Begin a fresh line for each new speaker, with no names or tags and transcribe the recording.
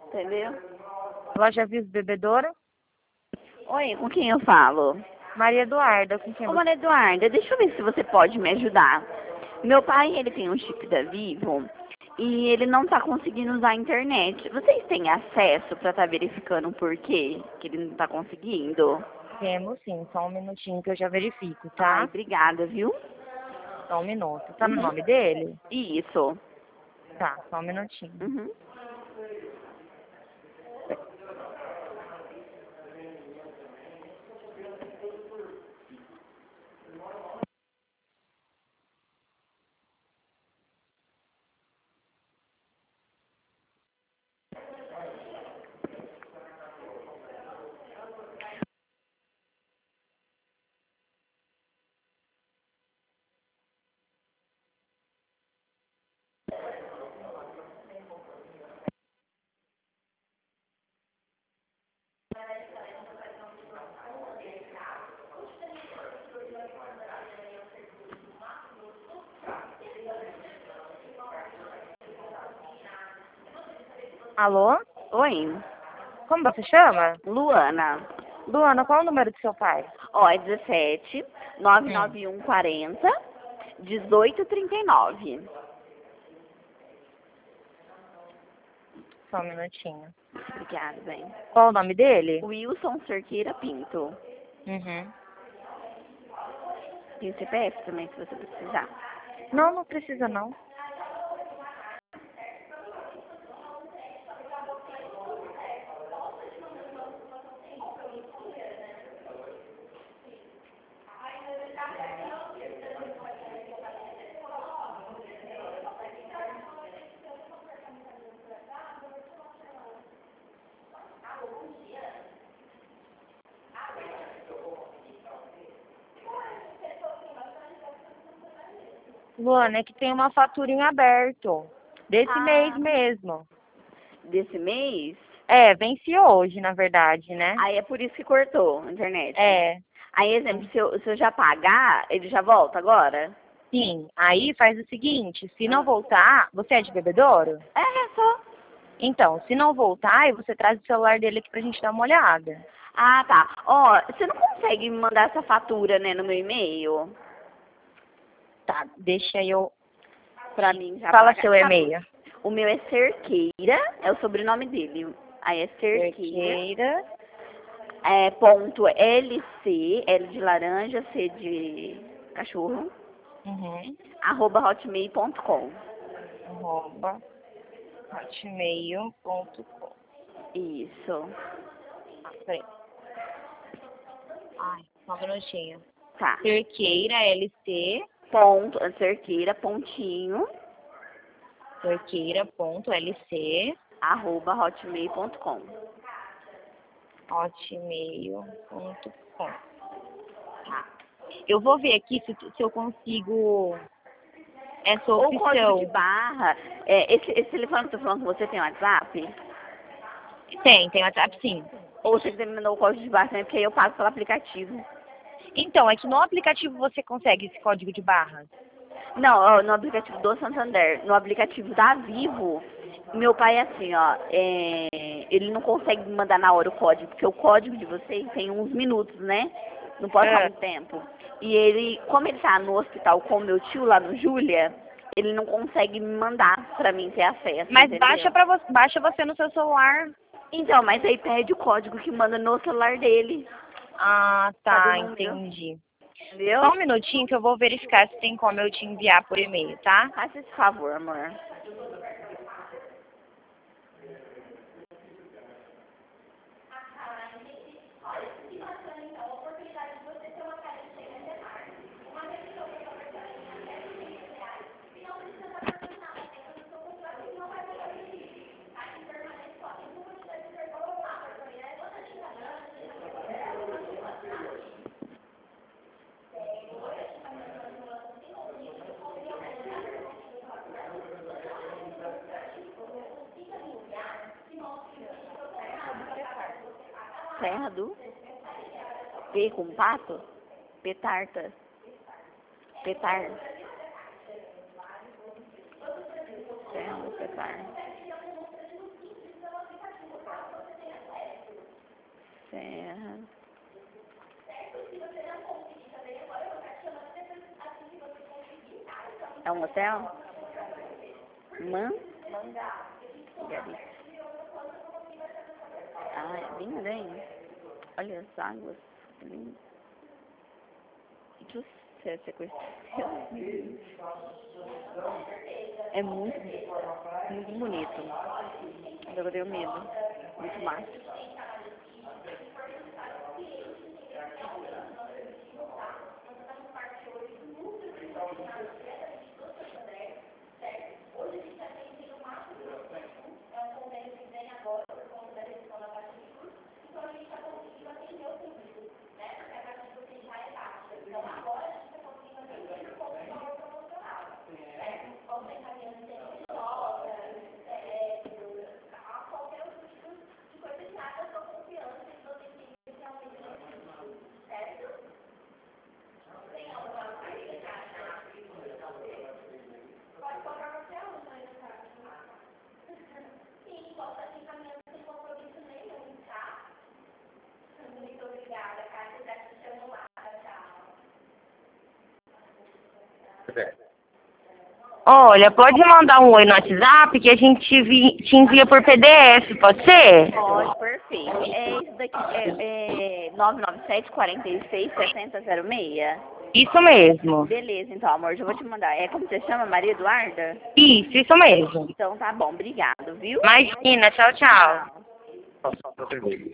entendeu?
Loja Vivo Bebedouro.
Oi, com quem eu falo?
Maria Eduarda, com quem
Ô,
você...
Maria Eduarda, deixa eu ver se você pode me ajudar. Meu pai, ele tem um chip da Vivo e ele não tá conseguindo usar a internet. Vocês têm acesso para estar verificando o porquê que ele não tá conseguindo?
Temos sim, só um minutinho que eu já verifico,
Ai,
tá?
obrigada, viu?
Só um minuto. Tá no
Uhum.
nome dele?
Isso.
Tá, só um minutinho.
Uhum.
Alô?
Oi,
Como você chama?
Luana.
Luana, qual é o número do seu pai?
Ó, é 17 991 40 1839.
Só um minutinho.
Obrigada, bem.
Qual o nome dele?
Wilson Cerqueira Pinto.
Uhum.
Tem o CPF também, se você precisar.
Não, não precisa não. Luana, é que tem uma fatura em aberto. Desse mês mesmo.
Desse mês?
É, vence hoje, na verdade, né?
Aí é por isso que cortou a internet.
É,
Aí, exemplo, se eu já pagar, ele já volta agora?
sim. Aí faz o seguinte, se não voltar, você é de Bebedouro?
É, só.
Então, se não voltar, aí você traz o celular dele aqui pra gente dar uma olhada.
Ah, tá. Ó, você não consegue me mandar essa fatura, né, no meu e-mail?
Tá, deixa eu...
Pra mim já
Fala
pagar.
seu e-mail.
O meu é Cerqueira, é o sobrenome dele. Aí é Cerqueira.
Cerqueira.
É ponto LC, L de laranja, C de cachorro,
Uhum.
@hotmail.com.
@hotmail.com.
Isso.
Peraí. Ai, só um minutinho.
Tá.
Cerqueira, LC.
Cerqueira, pontinho,
Cerqueira.lc.
@hotmail.com.
hotmail.com. Tá. Eu vou ver aqui se eu consigo essa
Ou código de
opção.
barra. Esse telefone que eu tô falando com você tem WhatsApp?
Tem WhatsApp sim.
Ou você quiser me mandar o código de barra também, porque aí eu pago pelo aplicativo.
Então, é que no aplicativo você consegue esse código de barras.
Não, ó, no aplicativo do Santander. No aplicativo da Vivo, meu pai é assim, ó, ele não consegue me mandar na hora o código, porque o código de vocês tem uns minutos, né? Não pode ficar muito tempo. E ele, como ele tá no hospital com o meu tio lá no Júlia, ele não consegue me mandar pra mim ter acesso,
Mas
entendeu?
baixa você no seu celular.
Então, mas aí pede o código que manda no celular dele.
Ah,
Sabe
tá,
o número?
entendi.
Entendeu?
Só um minutinho que eu vou verificar se tem como eu te enviar por e-mail, tá?
Faça esse favor, amor. Serra do P com pato? Petarta. Petar. Serra do Petar. Serra. É um hotel? Mangá. Ah, é bem grande. Olha as águas. Lindo. O que você conheceu? É muito bonito. Agora eu tenho medo. Muito massa.
Olha, pode mandar um oi no WhatsApp que a gente te envia por PDF, pode ser?
Pode, perfeito. É isso daqui, é 997-46-6006?
Isso mesmo.
Beleza, então, amor, já vou te mandar. É como você chama? Maria Eduarda?
Isso mesmo.
Então tá bom, obrigado, viu?
Imagina, tchau, tchau.
Tchau.